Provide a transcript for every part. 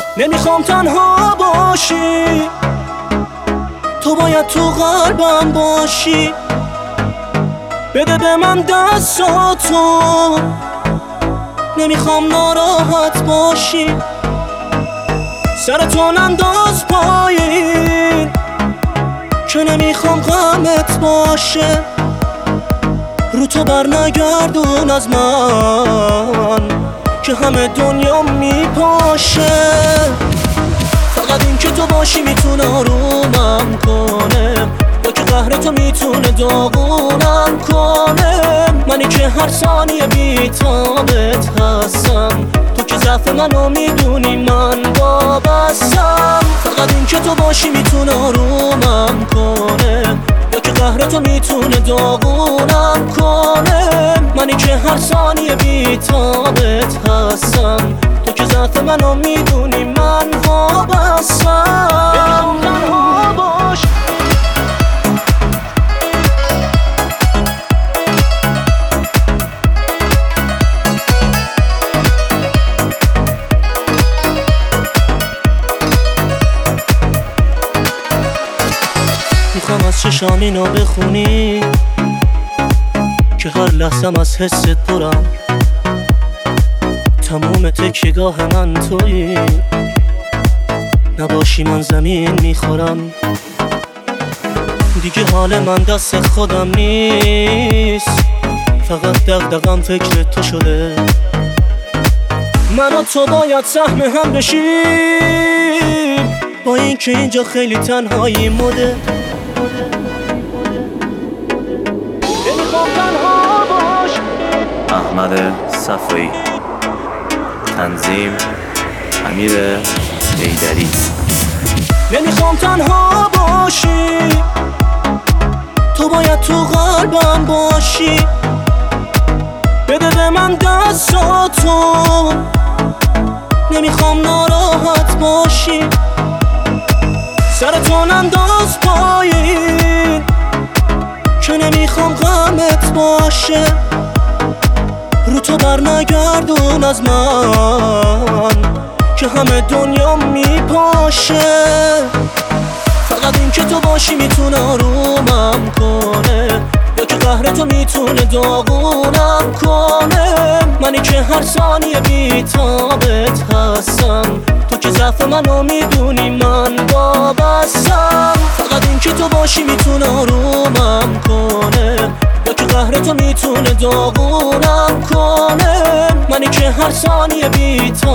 نمیخوام تنها باشی، تو باید تو قلبم باشی. بده به من دستاتو، نمیخوام ناراحت باشی. سرتو انداز پایین که نمیخوام غمت باشه. رو تو بر نگردون از من که همه دنیا میپاشه. فقط این که تو باشی میتونه آرومم کنه، یا که قهر تو میتونه داغونم کنه. منی که هر ثانیه بی‌تابت هستم، تو که ضعف منو میدونی من وابستم. فقط این که تو باشی میتونه آرومم کنه، یا که قهر تو میتونه داغونم کنه. منی که هر ثانیه بی‌تابت هستم، تو که ضعف منو میدونی من وابستم. نمیخوام تنها باش. میخوام از چشام اینو بخونی که هر لحظم از حست پرم. تموم تکیه‌گاه من تویی، نباشی من زمین میخورم. دیگه حال من دست خودم نیست، فقط دغدغم فکر تو شده. من و تو باید سهم هم بشیم، با این که اینجا خیلی تنهایی مده. نمیخوام تنها باش. احمد صفایی، تنظیم امیر حیدری. نمیخوام تنها باشی، تو باید تو قلبم باشی. بده به من دستاتو، نمیخوام ناراحت باشی. سرتو انداز پایین که نمیخوام غمت باشه. رو تو بر نگردون از من که همه دنیا میپاشه. فقط این که تو باشی میتونه آرومم کنه، یا که قهر تو میتونه داغونم کنه. منی که هر ثانیه بی‌تابت هستم، تو که ضعف منو میدونی من وابستم. فقط این که تو باشی میتونه آرومم کنه، یا که قهر تو میتونه داغونم کنه. منی که هر ثانیه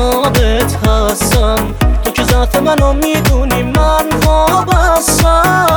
بی‌تابت هستم، تو که ضعف منو میدونی من وابستم.